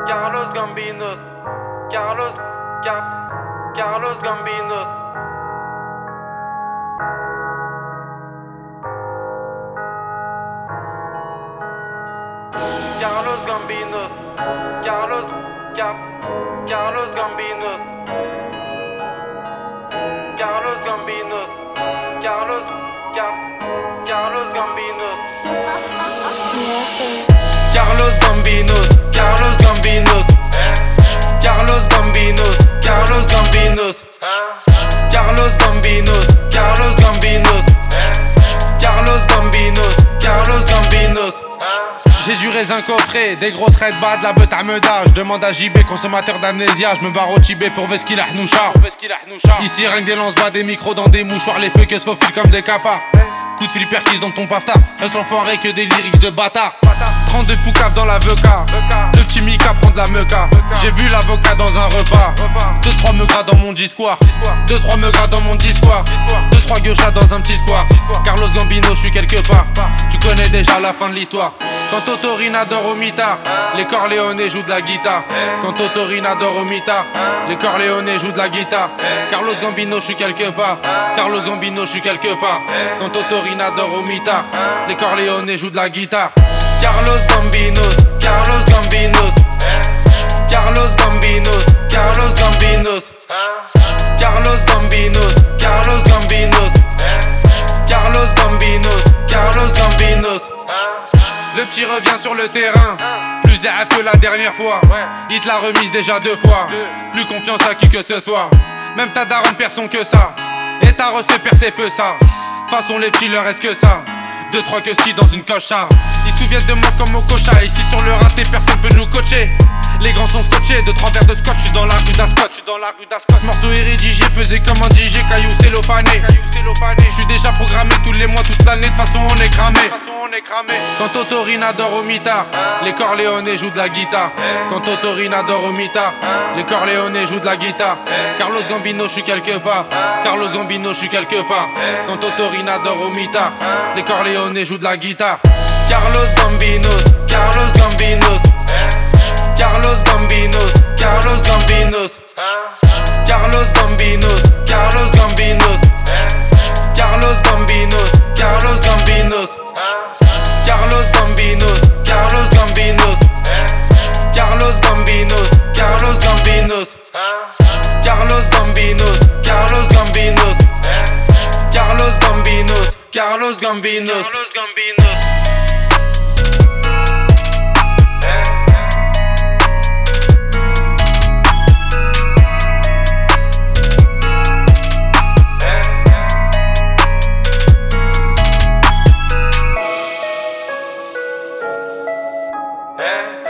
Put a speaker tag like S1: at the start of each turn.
S1: Carlos Gambinos, Carlos Gambinos. Carlos Gambinos, Carlos Gambinos, Carlos Gambinos, Carlos Gambinos. Carlos Gambinos, Carlos Gambinos, Carlos Gambinos, Carlos Gambinos, Carlos Gambinos, Carlos Gambinos, Carlos Gambinos, Carlos Gambinos. J'ai du raisin coffré, des grosses red bad, la beute à meudage. Je demande à JB, consommateur d'amnésia. Je me barre au Tibet pour Veski la Hnoucha. Ici rien que des lance-bas, des micros dans des mouchoirs. Les feux que se faufilent comme des cafards. Coup de fil perquise dans ton paftard. Reste l'enfoiré que des lyrics de bâtard. 32 poucaves dans la VK. Le petit Mika prend de la meuca. J'ai vu l'avocat dans un repas. 2-3 meugras dans mon discours. 2-3 meugras dans mon discours. 2-3 gueuchas dans un petit square. Carlos Gambino, je suis quelque part. Tu connais déjà la fin de l'histoire. Quand Totorina dort au mitard, les Corleone jouent de la guitare. Quand Totorina dort au mitard, les Corleone jouent de la guitare. Carlos Gambino, je suis quelque part. Carlos Gambino, je suis quelque part. Quand Totorina dort au mitard, les Corleone jouent de la guitare. Carlos Gambinos, Carlos Gambinos, Carlos Gambinos, Carlos Gambinos, Carlos Gambinos, Carlos Gambinos, Carlos Gambinos, Carlos Gambinos. Le petit revient sur le terrain, plus RF que la dernière fois. Il te l'a remise déjà 2 fois. Plus confiance à qui que ce soit. Même ta daronne personne que ça. Et ta recette percée peu ça. De façon les petits leur reste que ça. 2-3 que ski dans une cocha. Ils se souviennent de moi comme au cocha. Ici sur le raté personne peut nous coacher. Les grands sont scotchés, 2-3 verres de scotch. J'suis dans la rue d'Ascot. Ce morceau est rédigé, pesé comme un DJ. Caillou cellophané. J'suis déjà programmé tous les mois, toute l'année. De façon on est cramé. Quand Totorina dort au mitard, les Corleone jouent de la guitare. Quand Totorina dort au mitard, les Corleone jouent de la guitare. Carlos Gambino, je suis quelque part. Carlos Gambino, je suis quelque part. Quand Totorina dort au mitard, les Corleone jouent de la guitare. Carlos Gambinos, Carlos Gambinos, Carlos Gambinos, Carlos Gambinos, Carlos Gambinos, Carlos Gambinos, Carlos Gambinos, Carlos Gambinos, Carlos Gambinos, Carlos Gambinos, Carlos Gambinos, Carlos Gambinos, Carlos Gambinos, Carlos Gambinos, Carlos Gambinos, Carlos Gambinos. Yeah.